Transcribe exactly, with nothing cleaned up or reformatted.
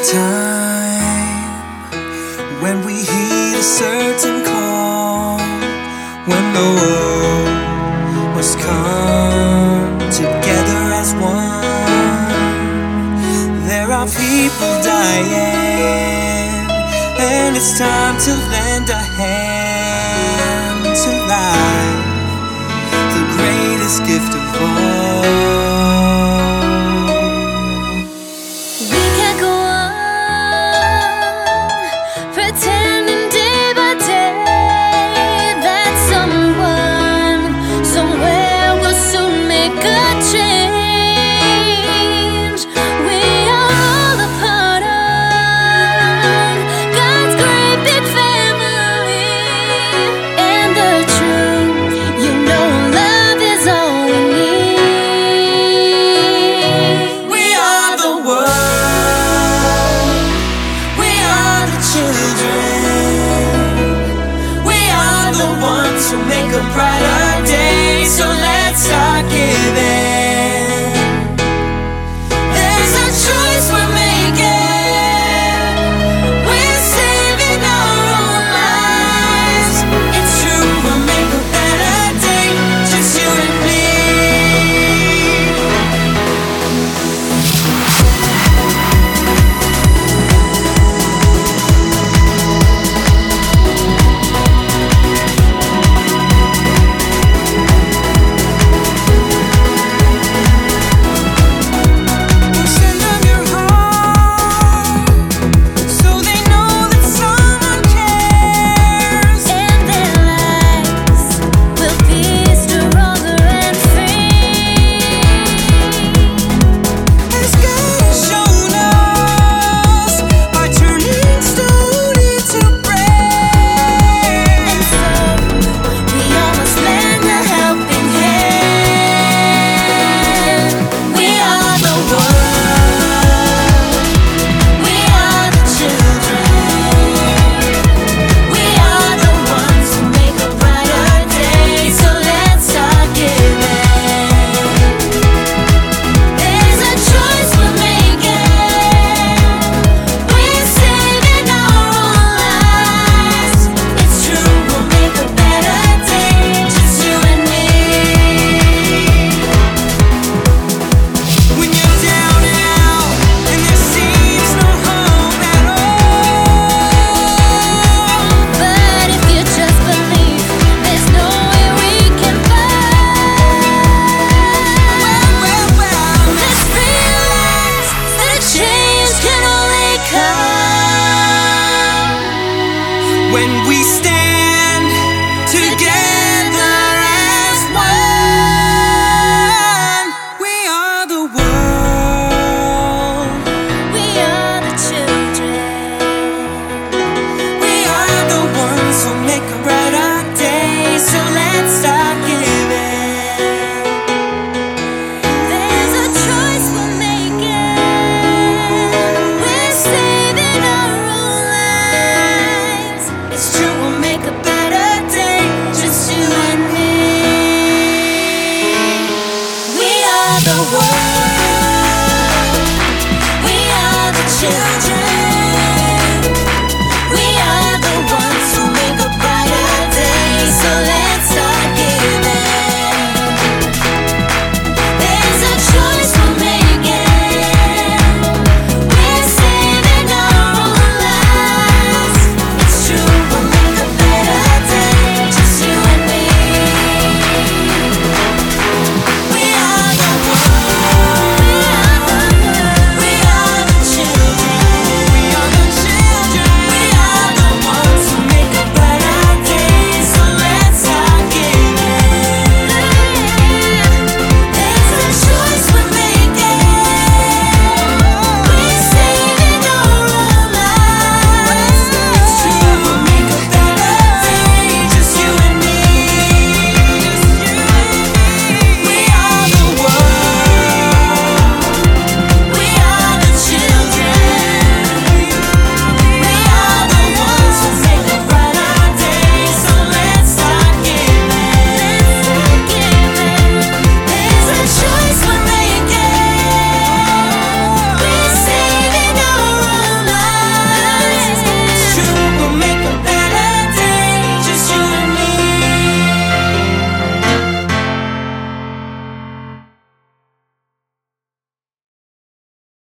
time when we heed a certain call, when the world must come together as one. There are people dying, and it's time to lend a hand to life, the greatest gift of all. To make a brighter day, so let's start giving. There's a choice we're making. We're saving our own lives. It's true, we'll make a better day, just you and me. When we stand